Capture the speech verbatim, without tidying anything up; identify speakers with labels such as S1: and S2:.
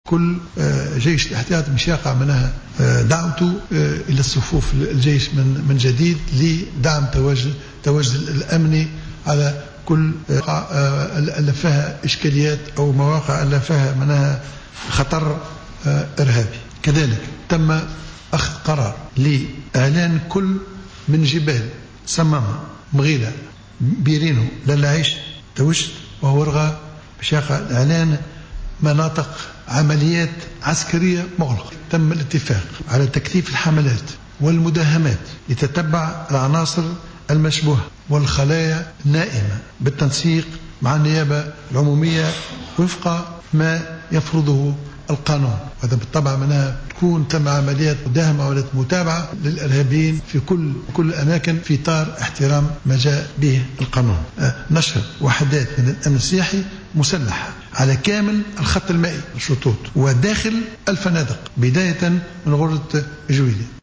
S1: كل جيش الاحتياط مش يقع منها دعوته إلى الصفوف الجيش من من جديد لدعم تواجد تواجد الأمني على كل اللي فيها إشكاليات أو مواقع اللي فيها منها خطر إرهابي. كذلك تم أخذ قرار لإعلان كل من جبال صمامة مغيلة بيرينو للعيش توشت وورغا بشاقة الإعلان مناطق عمليات عسكرية مغلقة. تم الاتفاق على تكثيف الحملات والمداهمات لتتبع العناصر المشبوهة والخلايا النائمة بالتنسيق مع النيابة العمومية وفق ما يفرضه القانون. وهذا بالطبع منها تكون تم عمليات مداهمة ولا متابعة للإرهابيين في كل كل الأماكن في إطار احترام ما جاء به القانون. نشر وحدات من الأمن السياحي مسلحة على كامل الخط المائي الشطوط وداخل الفنادق بداية من غرة جويلية.